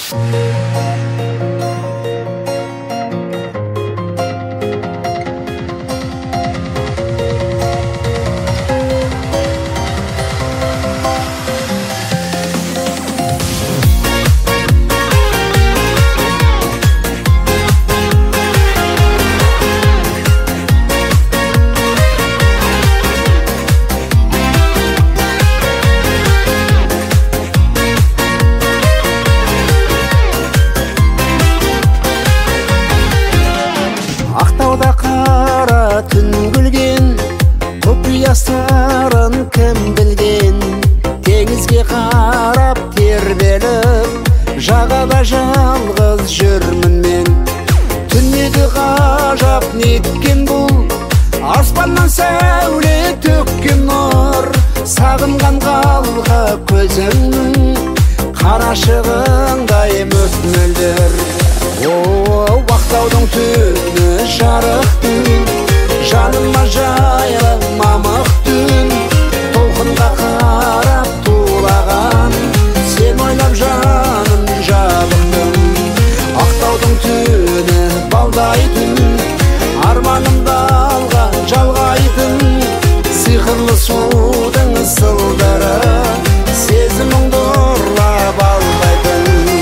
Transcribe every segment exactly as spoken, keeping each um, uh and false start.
Ақтауда қара түн күлген, құпия сырын кім білген? Теңізге қарап тербеліп, жағада жалғыз жүрмін мен. Түнегі ғажап неткен бұл, аспаннан сәуле төккен нұр. Сағынған қалға көзіңнің, қарашығындай мөп-мөлдір. О, Ақтаудың түні жарық түн, жаныма жайлы мамық түн. Толқынға қарап тулаған, сен ойлап жаным жабықтым. Ақтаудың түні балдайтын, арманымды алға жалғайтын. Сиқырлы судың сылдыры, сезіміңді ұрлап алғайтын.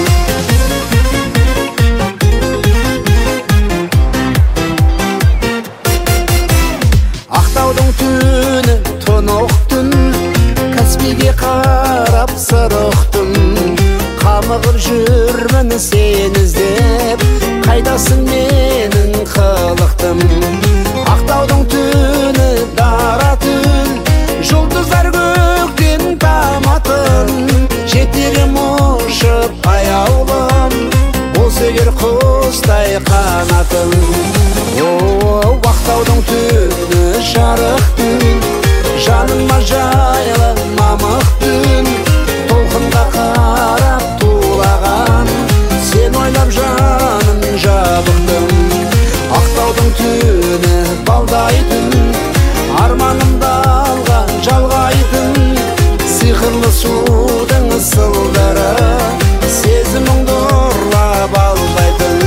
Ақтаудың түні тұнық түн, Каспийге қарап сырықтым. Қамығып жүрмін сен іздеп, қайдасың менің қылықтым. Ақтаудың түні дара түн, жұлдыздар көктен таматын. Жетерім ұшып аяулым, болса егер құстай қанатым. О, Ақтаудың түні жарық түн, жаныма жайлы мамық түн. Толқынға қарап тулаған, сен ойлап жаным жабықтым. Ақтаудың түні балдайтын, арманымды алға жалғайтын. Сиқырлы судың сылдыры, сезіміңді ұрлап алғайтын.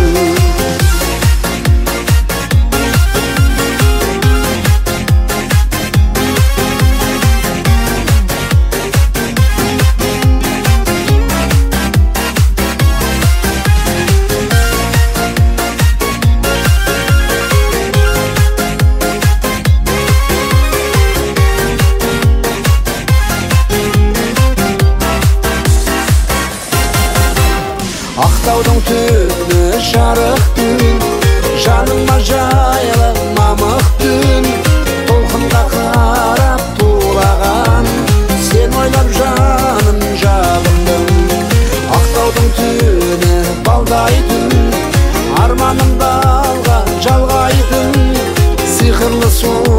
Ақтаудың түні жарық түн, жаныма жайлы мамық түн. Толқынға қарап тулаған, сен ойлап жаным жабықтым. Ақтаудың түні балдайтын, арманымды алға жалғайтын. Сиқырлы су